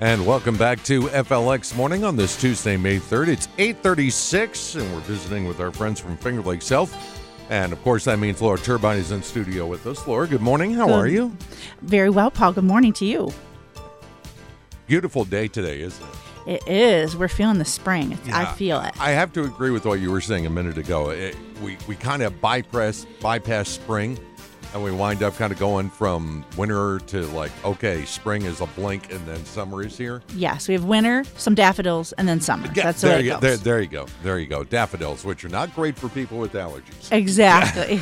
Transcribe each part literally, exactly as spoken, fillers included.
And welcome back to F L X Morning on this Tuesday, May third. It's eight thirty-six, and we're visiting with our friends from Finger Lakes Health. And, of course, that means Laura Turbine is in studio with us. Laura, good morning. How good. are you? Very well, Paul. Good morning to you. Beautiful day today, isn't it? It is. We're feeling the spring. It's, Yeah, I feel it. I have to agree with what you were saying a minute ago. It, we we kind of bypass, bypass spring, and we wind up kind of going from winter to like, okay, spring is a blink, and then summer is here. Yes, we have winter, some daffodils, and then summer. Yeah, That's the there way it you, goes. There, there you go. There you go. Daffodils, which are not great for people with allergies. Exactly.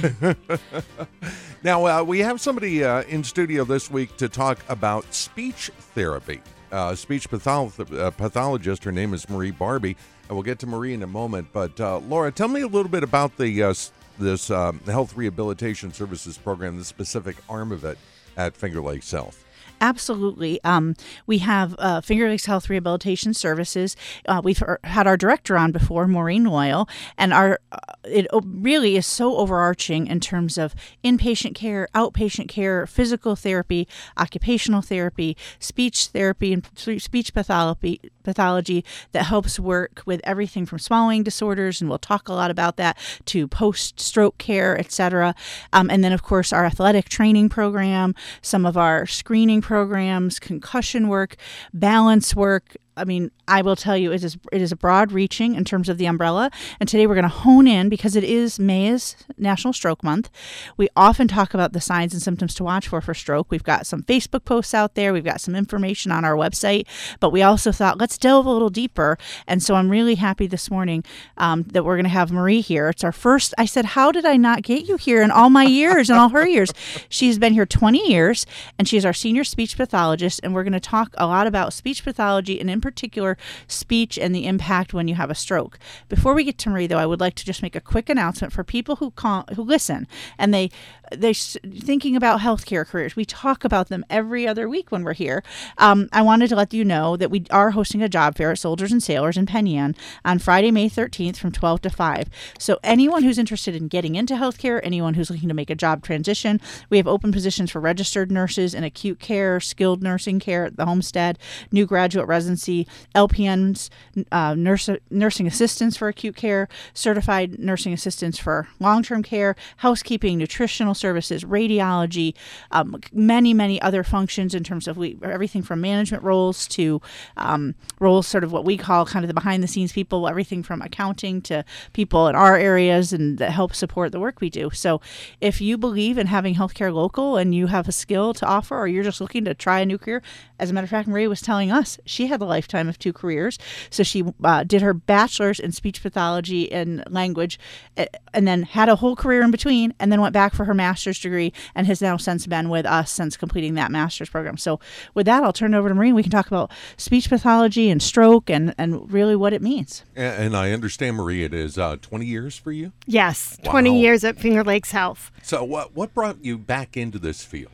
Now, uh, we have somebody uh, in studio this week to talk about speech therapy. Uh, speech patholo- uh, pathologist. Her name is Marie Barbie, and we'll get to Marie in a moment. But uh, Laura, tell me a little bit about the uh, this um, Health Rehabilitation Services program, the specific arm of it at Finger Lakes Health. Absolutely. Um, we have uh, Finger Lakes Health Rehabilitation Services. Uh, we've had our director on before, Maureen Loyal, and our uh, it really is so overarching in terms of inpatient care, outpatient care, physical therapy, occupational therapy, speech therapy, and speech pathology, pathology that helps work with everything from swallowing disorders, and we'll talk a lot about that, to post-stroke care, et cetera. Um, and then, of course, our athletic training program, some of our screening programs, programs, concussion work, balance work. I mean, I will tell you, it is it is a broad reaching in terms of the umbrella. And today we're going to hone in because it is May is National Stroke Month. We often talk about the signs and symptoms to watch for for stroke. We've got some Facebook posts out there. We've got some information on our website. But we also thought, let's delve a little deeper. And so I'm really happy this morning um, that we're going to have Marie here. It's our first. I said, how did I not get you here in all my years and all her years? She's been here twenty years, and she's our senior speech pathologist. And we're going to talk a lot about speech pathology and in particular speech and the impact when you have a stroke. Before we get to Marie, though, I would like to just make a quick announcement for people who call, who listen and they they're thinking about healthcare careers. We talk about them every other week when we're here. Um, I wanted to let you know that we are hosting a job fair at Soldiers and Sailors in Penn Yan on Friday, May thirteenth from twelve to five. So anyone who's interested in getting into healthcare, anyone who's looking to make a job transition, we have open positions for registered nurses in acute care, skilled nursing care at the Homestead, new graduate residency, L P Ns, uh, nurse, nursing assistants for acute care, certified nursing assistants for long-term care, housekeeping, nutritional services, radiology, um, many, many other functions in terms of we, everything from management roles to um, roles sort of what we call kind of the behind-the-scenes people, everything from accounting to people in our areas and that help support the work we do. So if you believe in having healthcare local and you have a skill to offer, or you're just looking to try a new career, as a matter of fact, Maria was telling us she had a lifetime of two careers. So she uh, did her bachelor's in speech pathology and language, and then had a whole career in between, and then went back for her master's degree and has now since been with us since completing that master's program. So with that, I'll turn it over to Marie. We can talk about speech pathology and stroke and, and really what it means. And, and I understand, Marie, it is uh, twenty years for you? Yes, Wow. twenty years at Finger Lakes Health. So what, what brought you back into this field?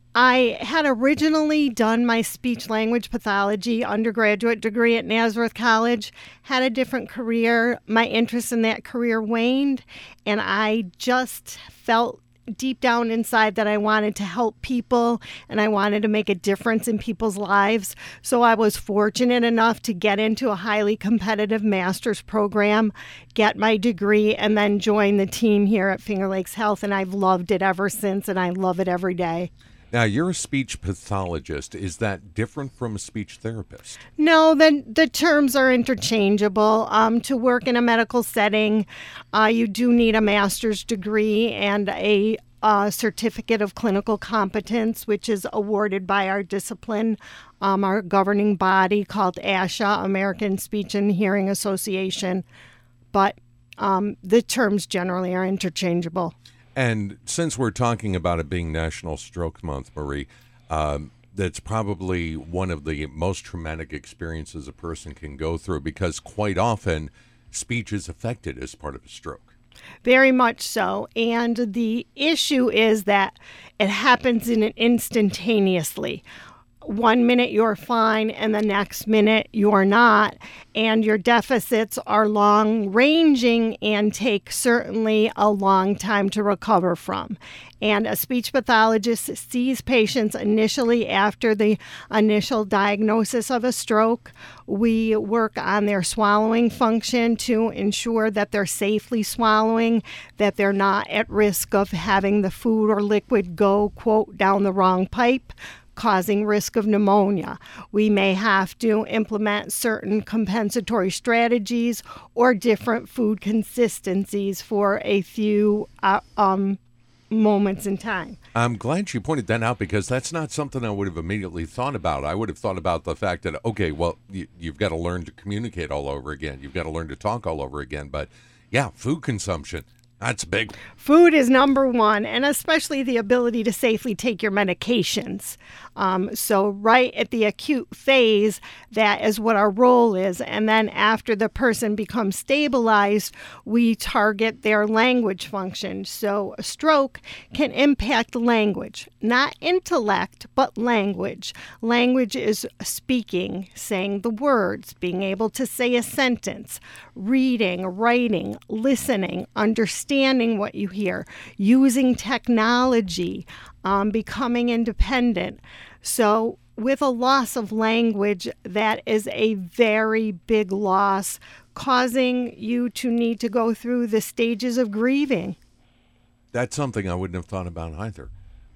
I had originally done my speech language pathology undergraduate degree at Nazareth College, had a different career. My interest in that career waned, and I just felt deep down inside that I wanted to help people and I wanted to make a difference in people's lives. So I was fortunate enough to get into a highly competitive master's program, get my degree, and then join the team here at Finger Lakes Health. And I've loved it ever since, and I love it every day. Now, you're a speech pathologist. Is that different from a speech therapist? No, the, the terms are interchangeable. Um, to work in a medical setting, uh, you do need a master's degree and a uh, certificate of clinical competence, which is awarded by our discipline, um, our governing body called ASHA, American Speech and Hearing Association. But um, the terms generally are interchangeable. And since we're talking about it being National Stroke Month, Marie, um, that's probably one of the most traumatic experiences a person can go through because quite often speech is affected as part of a stroke. Very much so. And the issue is that it happens in an instantaneously. one minute you're fine and the next minute you're not, and your deficits are long ranging and take certainly a long time to recover from. And a speech pathologist sees patients initially after the initial diagnosis of a stroke. We work on their swallowing function to ensure that they're safely swallowing, that they're not at risk of having the food or liquid go, quote, down the wrong pipe, causing risk of pneumonia. We may have to implement certain compensatory strategies or different food consistencies for a few uh, um, moments in time. I'm glad you pointed that out, because that's not something I would have immediately thought about. I would have thought about the fact that, okay, well, you, you've got to learn to communicate all over again. You've got to learn to talk all over again. But yeah, food consumption. That's big. Food is number one, and especially the ability to safely take your medications. Um, so right at the acute phase, that is what our role is. And then after the person becomes stabilized, we target their language function. So a stroke can impact language, not intellect, but language. Language is speaking, saying the words, being able to say a sentence, reading, writing, listening, understanding what you hear, using technology, um, becoming independent. So with a loss of language, that is a very big loss, causing you to need to go through the stages of grieving. That's something I wouldn't have thought about either.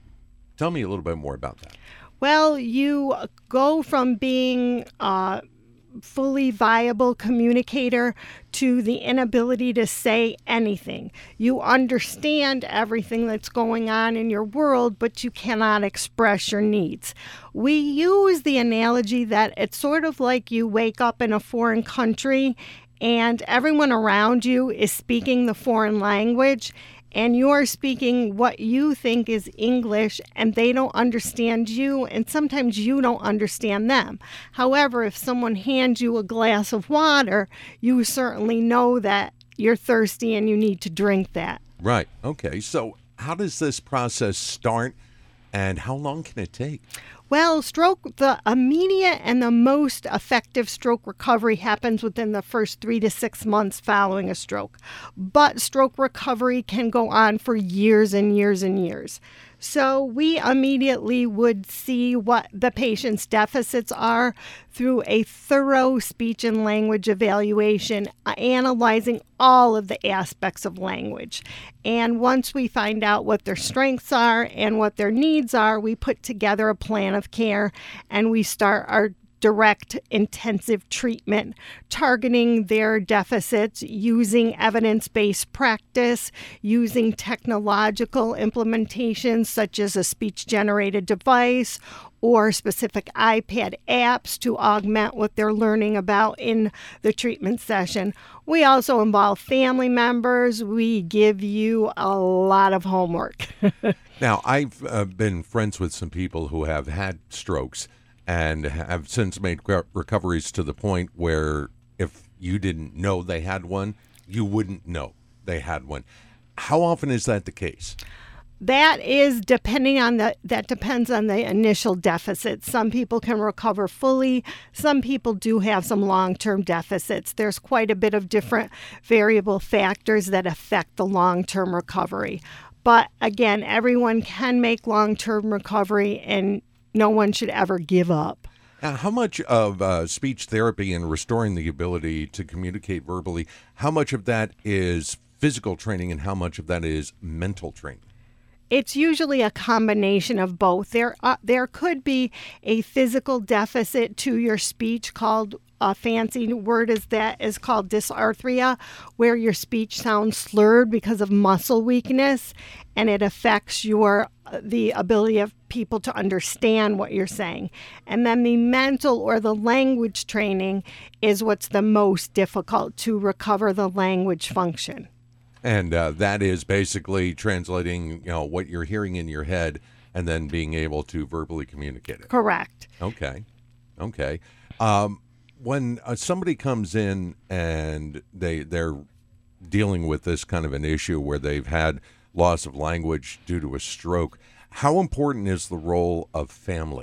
Tell me a little bit more about that. Well, you go from being uh, fully viable communicator to the inability to say anything. You understand everything that's going on in your world, but you cannot express your needs. We use the analogy that it's sort of like you wake up in a foreign country and everyone around you is speaking the foreign language, and you're speaking what you think is English, and they don't understand you, and sometimes you don't understand them. However, if someone hands you a glass of water, you certainly know that you're thirsty and you need to drink that. Right. Okay. So how does this process start, and how long can it take? Well, stroke, the immediate and the most effective stroke recovery happens within the first three to six months following a stroke. But stroke recovery can go on for years and years and years. So we immediately would see what the patient's deficits are through a thorough speech and language evaluation, analyzing all of the aspects of language. And once we find out what their strengths are and what their needs are, we put together a plan of care and we start our direct intensive treatment, targeting their deficits using evidence-based practice, using technological implementations such as a speech-generated device or specific iPad apps to augment what they're learning about in the treatment session. We also involve family members. We give you a lot of homework. Now, I've uh, been friends with some people who have had strokes and have since made recoveries to the point where if you didn't know they had one, you wouldn't know they had one. How often is that the case? That is depending on the, that depends on the initial deficit. Some people can recover fully. Some people do have some long-term deficits. There's quite a bit of different variable factors that affect the long-term recovery. But again, everyone can make long-term recovery, and no one should ever give up. Now, how much of uh, speech therapy and restoring the ability to communicate verbally, how much of that is physical training and how much of that is mental training? It's usually a combination of both. There, uh, there could be a physical deficit to your speech called, a fancy word is that is called dysarthria, where your speech sounds slurred because of muscle weakness, and it affects your the ability of people to understand what you're saying. And then the mental or the language training is what's the most difficult to recover the language function. And uh, that is basically translating, you know, what you're hearing in your head and then being able to verbally communicate it. Correct. Okay. Okay. Um, when uh, somebody comes in and they, they're dealing with this kind of an issue where they've had loss of language due to a stroke, how important is the role of family?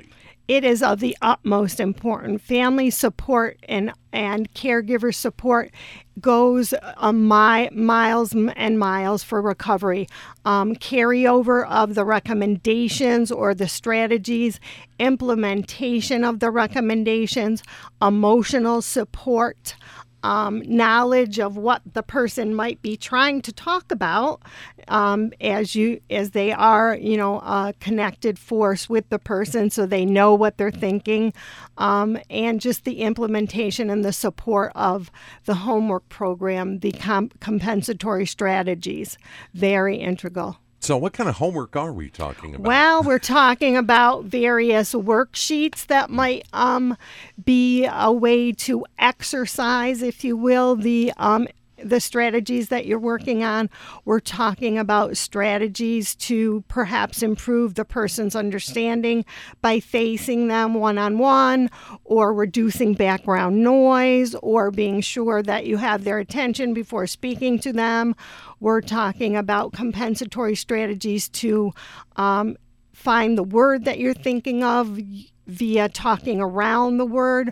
it is of the utmost importance. Family support and, and caregiver support goes a mi- miles and miles for recovery. Um, carryover of the recommendations or the strategies, implementation of the recommendations, emotional support, Um, knowledge of what the person might be trying to talk about, um, as you as they are, you know, a connected force with the person, so they know what they're thinking, um, and just the implementation and the support of the homework program, the comp- compensatory strategies, very integral. So what kind of homework are we talking about? Well, we're talking about various worksheets that might um, be a way to exercise, if you will, the um, the strategies that you're working on. We're talking about strategies to perhaps improve the person's understanding by facing them one-on-one, or reducing background noise, or being sure that you have their attention before speaking to them. We're talking about compensatory strategies to um, find the word that you're thinking of via talking around the word.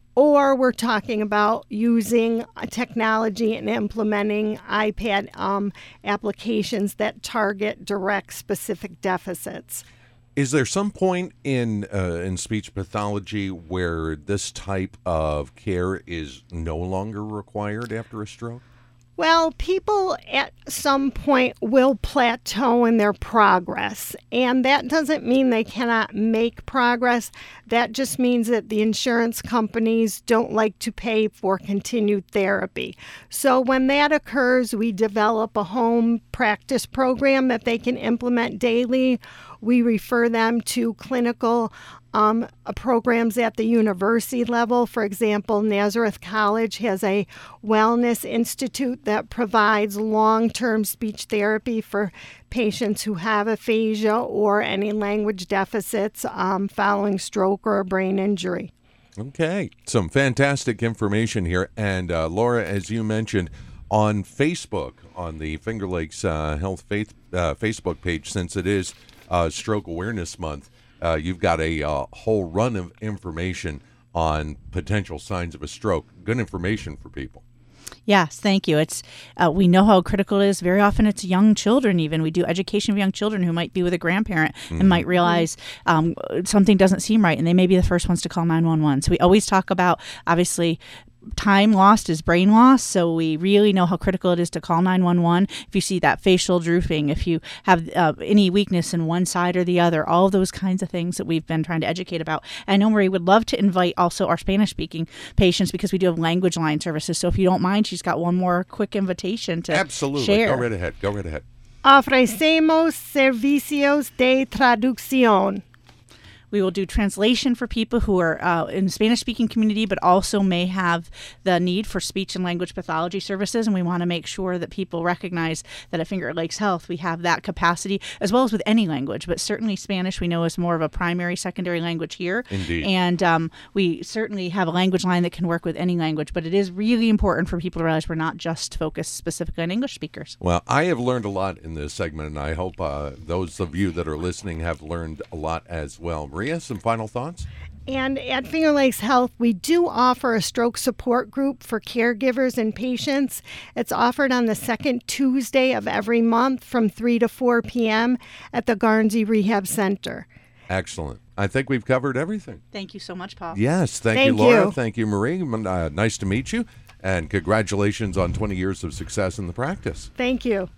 Or we're talking about using technology and implementing iPad um, applications that target direct specific deficits. Is there some point in uh, in speech pathology where this type of care is no longer required after a stroke? Well, people at some point will plateau in their progress, and that doesn't mean they cannot make progress. That just means that the insurance companies don't like to pay for continued therapy. So when that occurs, we develop a home practice program that they can implement daily. We refer them to clinical um, programs at the university level. For example, Nazareth College has a wellness institute that provides long-term speech therapy for patients who have aphasia or any language deficits um, following stroke or a brain injury. Okay, some fantastic information here. And uh, Laura, as you mentioned, on Facebook, on the Finger Lakes uh, Health Faith, uh, Facebook page, since it is uh, Stroke Awareness Month, uh, you've got a uh, whole run of information on potential signs of a stroke. Good information for people. Yes, thank you. It's uh, we know how critical it is. Very often it's young children even. We do education of young children who might be with a grandparent mm-hmm. and might realize um, something doesn't seem right, and they may be the first ones to call nine one one. So we always talk about, obviously, time lost is brain loss, so we really know how critical it is to call nine one one. If you see that facial drooping, if you have uh, any weakness in one side or the other, all of those kinds of things that we've been trying to educate about. And I know Marie would love to invite also our Spanish-speaking patients, because we do have language line services. So if you don't mind, she's got one more quick invitation to Absolutely. share. Go right ahead. Go right ahead. Ofrecemos servicios de traducción. We will do translation for people who are uh, in the Spanish-speaking community, but also may have the need for speech and language pathology services. And we want to make sure that people recognize that at Finger Lakes Health, we have that capacity, as well as with any language. But certainly Spanish, we know, is more of a primary, secondary language here. Indeed. And um, we certainly have a language line that can work with any language. But it is really important for people to realize we're not just focused specifically on English speakers. Well, I have learned a lot in this segment, and I hope uh, those of you that are listening have learned a lot as well. Maria, some final thoughts? And at Finger Lakes Health, we do offer a stroke support group for caregivers and patients. It's offered on the second Tuesday of every month from three to four p.m. at the Garnsey Rehab Center. Excellent. I think we've covered everything. Thank you so much, Paul. Yes, thank, Thank you, Laura. you. Thank you, Marie. Uh, nice to meet you. And congratulations on twenty years of success in the practice. Thank you.